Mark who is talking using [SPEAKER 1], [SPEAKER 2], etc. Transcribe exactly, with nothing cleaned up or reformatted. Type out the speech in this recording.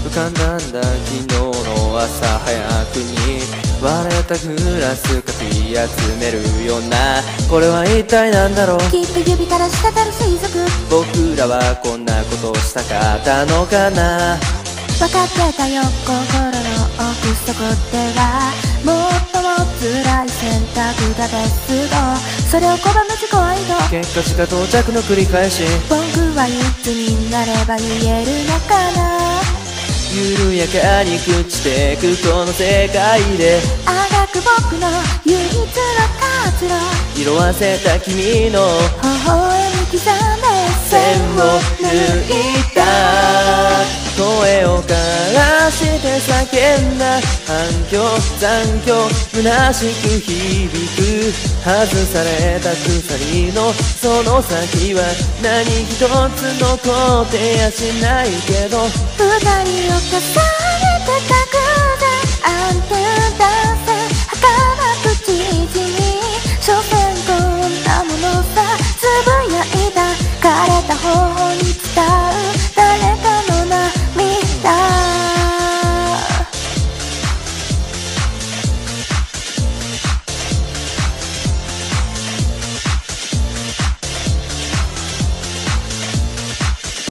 [SPEAKER 1] 浮かんだんだ昨日の朝早くに割れたグラスかき集めるような、これは一体なんだろう。
[SPEAKER 2] きっと指から滴る推測、
[SPEAKER 1] 僕らはこんなことをしたかったのかな。
[SPEAKER 2] 分かってたよ心の奥底ではもっとも辛い選択だですが、それを拒む自己愛と
[SPEAKER 1] 結果しか到着の繰り返し、
[SPEAKER 2] 僕はいつになれば言えるのかな。
[SPEAKER 1] 緩やかに朽ちてくこの世界で
[SPEAKER 2] あがく僕の唯一の活路、
[SPEAKER 1] 色あせた君の
[SPEAKER 2] 微笑み刻んで
[SPEAKER 1] 線を抜いた。声をからして叫んだ反響残響虚しく響く。外された鎖のその先は何一つ残ってやしないけど、
[SPEAKER 2] 二人を重ねて隠れ安定だ